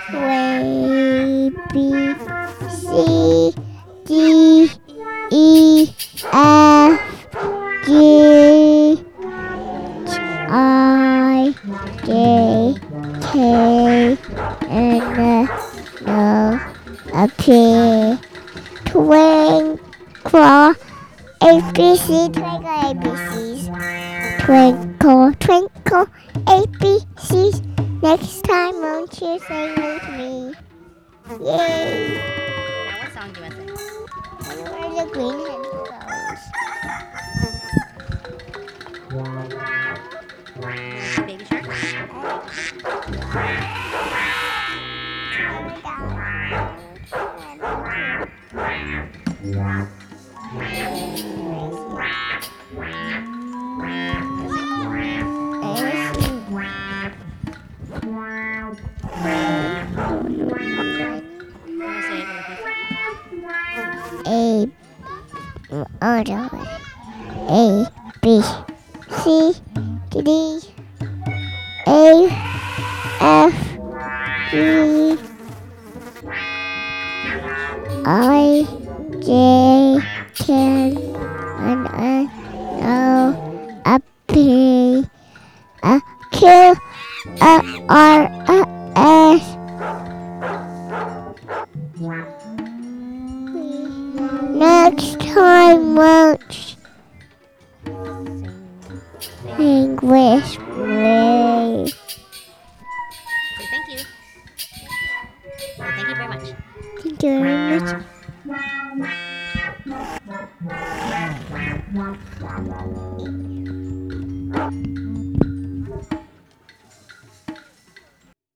A B C D E F G I J K L M N P Twinkle ABC Twinkle ABCs Twinkle Twinkle ABCs. Next time won't you sing with me? Yay! Now, what song do you want to sing? Where the green hen goes. Baby Shark? You want to say it with A A B C D A F G I J K L M N P Q R S. Next time, won't sing with me? Say thank you. Say thank you very much. Thank you very much.